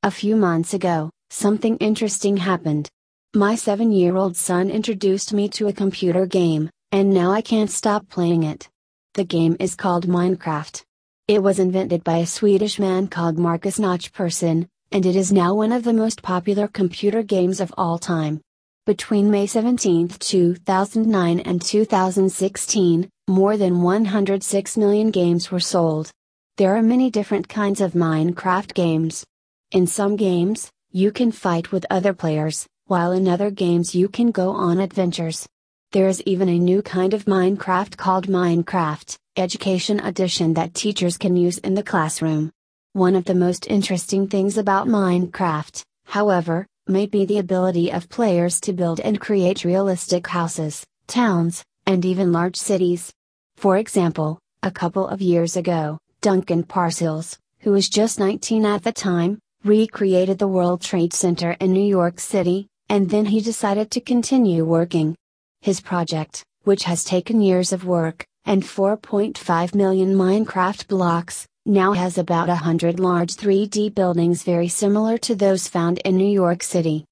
A few months ago, something interesting happened. My 7-year-old son introduced me to a computer game, and now I can't stop playing it. The game is called Minecraft. It was invented by a Swedish man called Marcus Notch Persson, and it is now one of the most popular computer games of all time. Between May 17, 2009 and 2016, more than 106 million games were sold. There are many different kinds of Minecraft games. In some games, you can fight with other players, while in other games you can go on adventures. There is even a new kind of Minecraft called Minecraft Education Edition that teachers can use in the classroom. One of the most interesting things about Minecraft, however, may be the ability of players to build and create realistic houses, towns, and even large cities. For example, a couple of years ago, Duncan Parcels, who was just 19 at the time, recreated the World Trade Center in New York City, and then he decided to continue working. His project, which has taken years of work, and 4.5 million Minecraft blocks, now has about 100 large 3D buildings very similar to those found in New York City.